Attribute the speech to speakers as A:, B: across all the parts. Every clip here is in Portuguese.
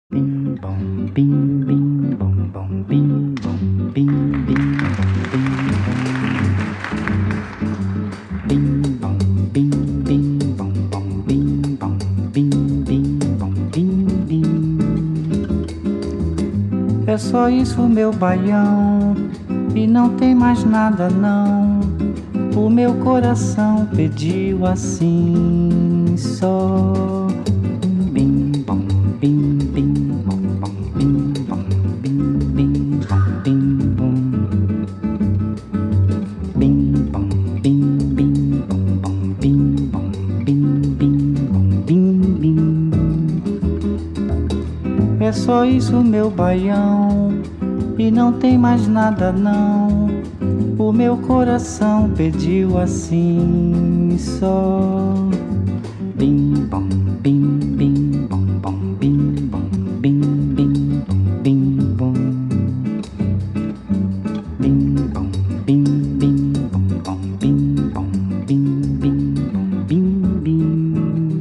A: Bim bom, bim bim bom bom, bim bom, bim bim bom, bim bim bom bom, bim bom, bim bim bom, bim bim. É só isso, meu baião, e não tem mais nada não. O meu coração pediu assim só. Bim bom, bim bim bom bom, bim bom, bim bim bom, bim bom. Bim bom, bim bim bom bom, bim bom, bim bim bom, bim bim. É só isso, meu baião, e não tem mais nada não. O meu coração pediu assim só. Bim bom, bim bim bom bom, bim bom, bim bim bom, bim bom. Bim bom, bim bim bom bom, bim bom, bim bim bom, bim bim.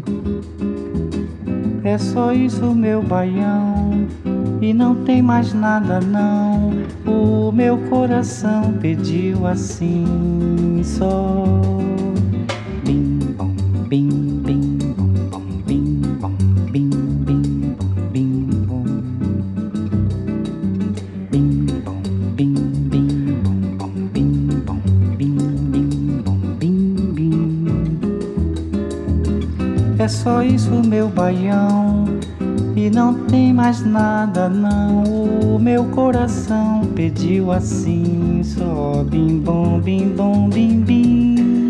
A: É só isso, meu baião, e não tem mais nada não. O meu coração pediu assim só. Bim bom, bim bim bom bom, bim bom, bim bim bom, bim bom. Bim bom, bim bim bom bom, bim bom, bim bim bom, bim bim. É só isso, meu baião, e não tem mais nada não. O meu coração pediu assim só. Bim bom, bim bom, bim bim.